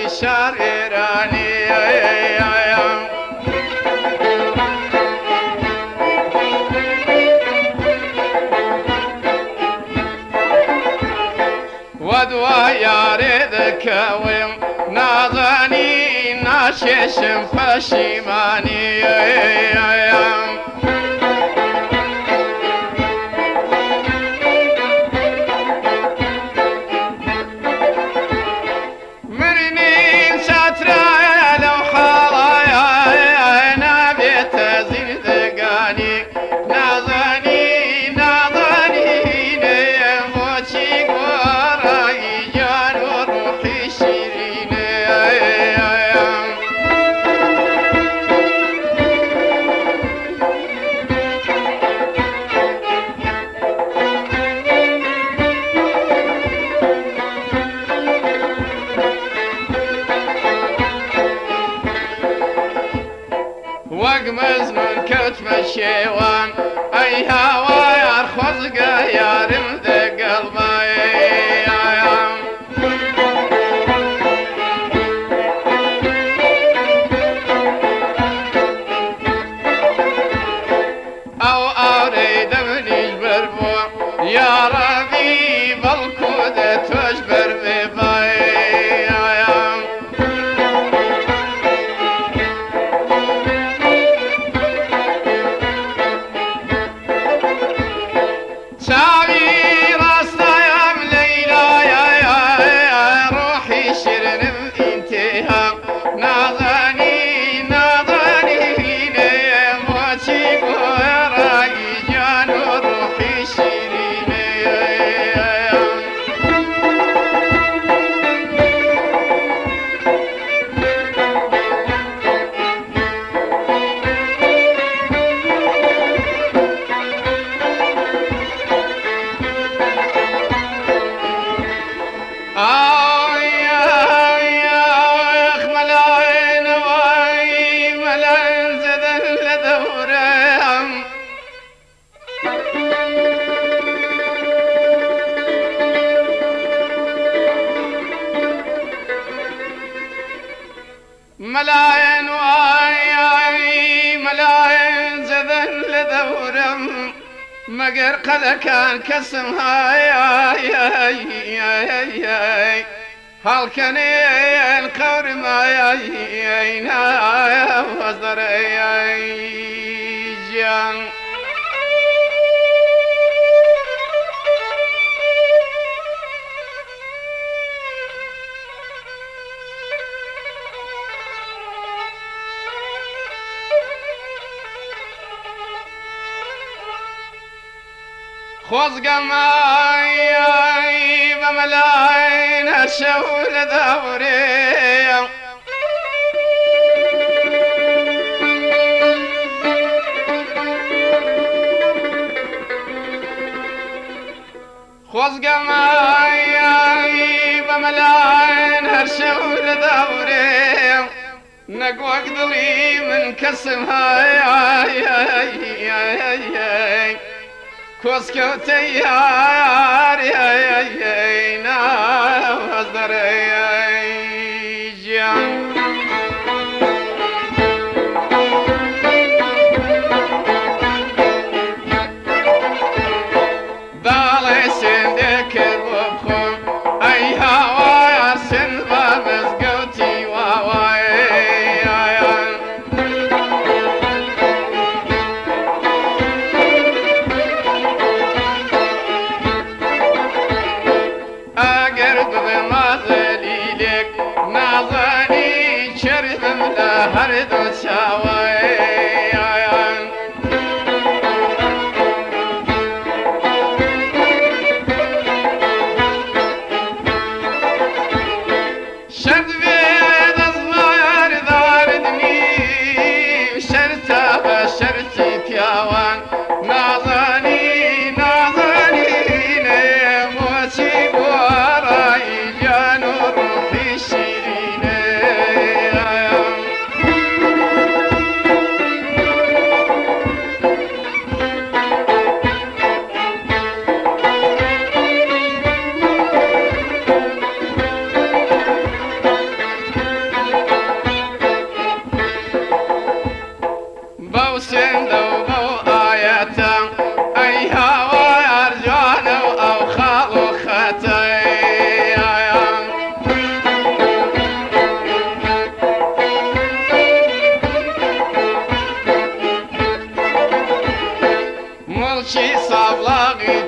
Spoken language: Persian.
شاعراني ودوا ياردك ويم ناظني ناشش فشيماني وقمزن كتم الشيوان اي هوا يرخص قيارم ذا قلبي او اريد من يجبر بو يا ربي بالكودة تجبر بباي ملاين واي ملاين زذن لذورم مقر قد كان كسم هاي هل كان القور ما ينا وزر جان خوزق ماي بملاين الشول ذوري خوزق ماي بملاين الشول ذوري نقوى قدري من كسم هاي كوسكو تيار يا وزر جان بالي سندك الوبخم اي هوا يا سنبا مسقوتي واواي ناظني شرب ملا هرد وشاوي شد بيد صغير ضاردني وشرته بشرتي بياوان ناظني موتي وراي جانور في الشيرين باغی